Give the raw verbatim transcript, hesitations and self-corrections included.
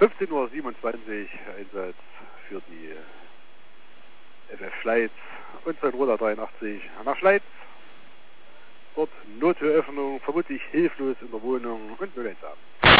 fünfzehn Uhr siebenundzwanzig, Einsatz für die F F Schleiz und sein Roller dreiundachtzig nach Schleiz. Dort Nottüröffnung, vermutlich hilflos in der Wohnung und null eins ab.